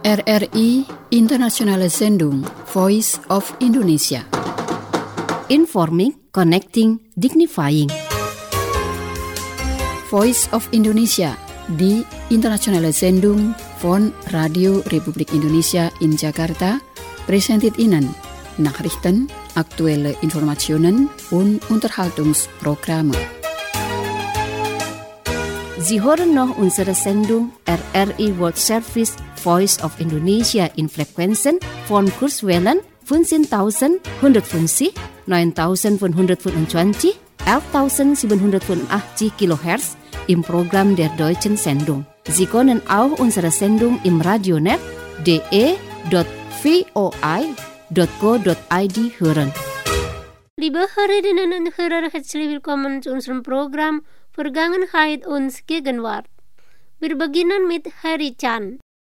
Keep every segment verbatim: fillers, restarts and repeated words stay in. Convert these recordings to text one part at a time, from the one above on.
R R I Internationale Sendung Voice of Indonesia. Informing, connecting, dignifying. Voice of Indonesia di Internationale Sendung von Radio Republik Indonesia in Jakarta presented Ihnen Nachrichten, aktuelle Informationen und Unterhaltungsprogramme. Sie hören noch unsere Sendung R R I World Service Voice of Indonesia in Frequenzen von Kurzwellen fünfzehntausendeinhundertfünfzig, neuntausendfünfhundertfünfundzwanzig, elftausendsiebenhundertfünfundachtzig Kilohertz im Programm der Deutschen Sendung. Sie können auch unsere Sendung im Radionet d e dot voi dot co dot i d hören. Liebe Hörerinnen und Hörer, herzlich willkommen zu unserem Programm Vergangenheit und Gegenwart. Wir beginnen mit Hari Chan.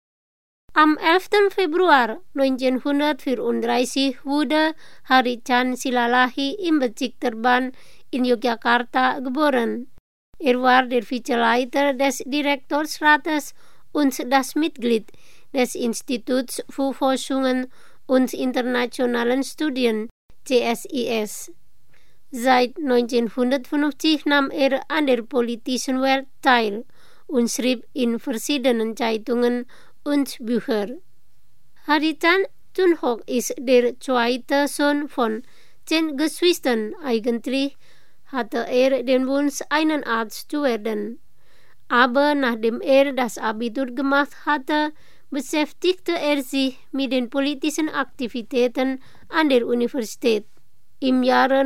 Am elften Februar neunzehnhundertvierunddreißig wurde Hari Chan Silalahi im Bezirk Terban in Yogyakarta geboren. Er war der Vizeleiter des Direktorsrates und das Mitglied des Instituts für Forschungen und internationalen Studien, C S I S. Seit neunzehnhundertfünfzig nahm er an der politischen Welt teil und schrieb in verschiedenen Zeitungen und Bücher. Hari Chan Tunhok ist der zweite Sohn von zehn Geschwistern. Eigentlich hatte er den Wunsch, einen Arzt zu werden. Aber nachdem er das Abitur gemacht hatte, beschäftigte er sich mit den politischen Aktivitäten an der Universität. Im Jahre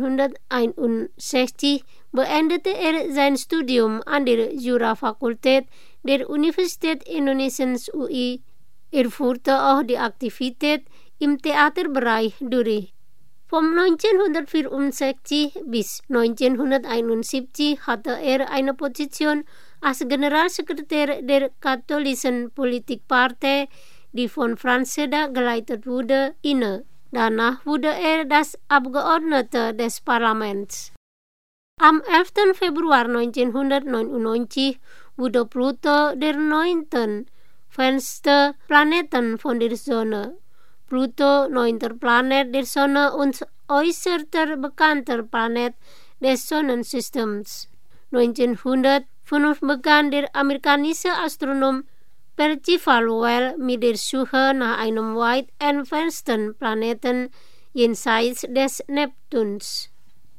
neunzehnhunderteinundsechzig beendete er sein Studium an der Jurafakultät der Universität Indonesiens U I. Er führte auch die Aktivität im Theaterbereich durch. Von neunzehnhundertvierundsechzig bis neunzehnhunderteinundsiebzig hatte er eine Position als Generalsekretär der katholischen Politikpartei, die von Franz Seda geleitet wurde, inne. Danach wurde er das Abgeordnete des Parlaments. Am elften Februar neunzehnhundertneunundneunzig wurde Pluto der neunte fernste Planeten von der Sonne. Pluto, neunter Planet der Sonne und äußerster bekannter Planet des Sonnensystems. neunzehnhundertfünf begann der amerikanische Astronom Percival Lowell mit der Suche nach einem weit entfernten Planeten jenseits des Neptuns.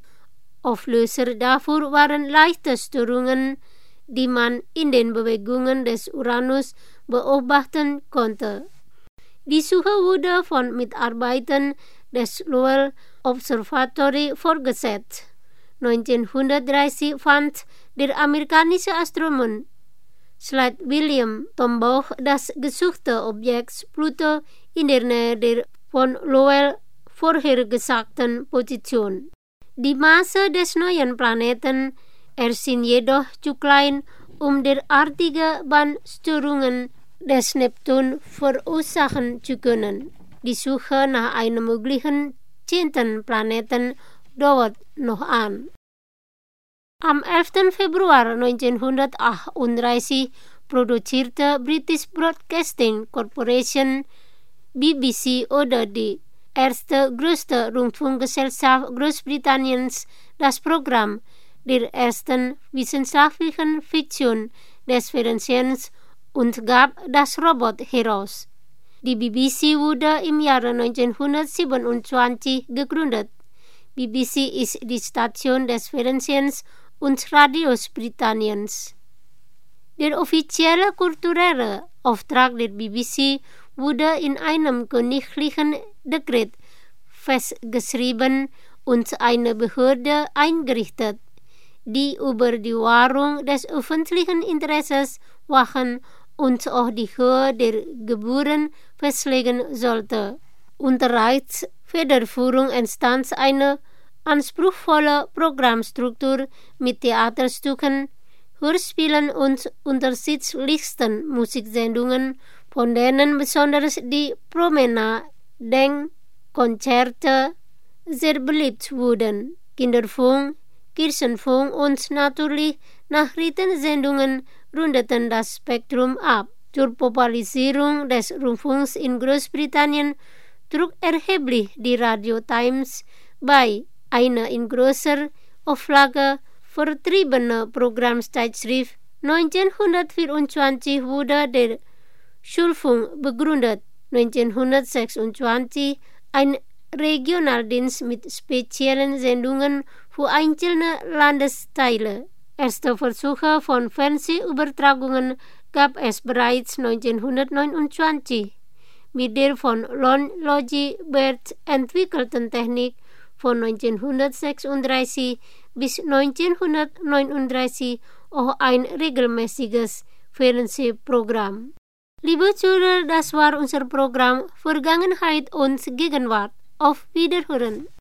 Auflöser dafür waren leichte Störungen, die man in den Bewegungen des Uranus beobachten konnte. Die Suche wurde von Mitarbeitern des Lowell Observatory fortgesetzt. neunzehnhundertdreißig fand der amerikanische Astronom Slade William Tombaugh das gesuchte Objekt Pluto in der Nähe der von Lowell vorhergesagten Position. Die Masse des neuen Planeten erschien jedoch zu klein, um derartige Bahnstörungen des Neptun verursachen zu können. Die Suche nach einem möglichen zehnten Planeten dauert noch an. Am elften Februar neunzehnhundertachtunddreißig produzierte British Broadcasting Corporation B B C oder die erste größte Rundfunkgesellschaft Großbritanniens das Programm der ersten wissenschaftlichen Fiktion des Fernsehens und gab das Robot heraus. Die B B C wurde im Jahre neunzehnhundertsiebenundzwanzig gegründet. B B C ist die Station des Fernsehens und Radios Britanniens. Der offizielle kulturelle Auftrag der B B C wurde in einem königlichen Dekret festgeschrieben und eine Behörde eingerichtet, die über die Wahrung des öffentlichen Interesses wachen und auch die Höhe der Gebühren festlegen sollte. Unter Reichsfederführung entstand eine anspruchsvolle Programmstruktur mit Theaterstücken, Hörspielen und unterschiedlichsten Musiksendungen, von denen besonders die Promenade-Konzerte sehr beliebt wurden. Kinderfunk, Kirchenfunk und natürlich Nachrichtensendungen rundeten das Spektrum ab. Zur Popularisierung des Rundfunks in Großbritannien trug erheblich die Radio Times bei, eine in großer Auflage vertriebene Programmzeitschrift. neunzehnhundertvierundzwanzig wurde der Schulfunk begründet, neunzehnhundertsechsundzwanzig ein Regionaldienst mit speziellen Sendungen für einzelne Landesteile. Erste Versuche von Fernsehübertragungen gab es bereits neunzehnhundertneunundzwanzig. Mit der von Lon Logie Baird entwickelten Technik von neunzehnhundertsechsunddreißig bis neunzehnhundertneununddreißig auch ein regelmäßiges Fernsehprogramm. Liebe Zuhörer, das war unser Programm Vergangenheit und Gegenwart. Auf Wiederhören!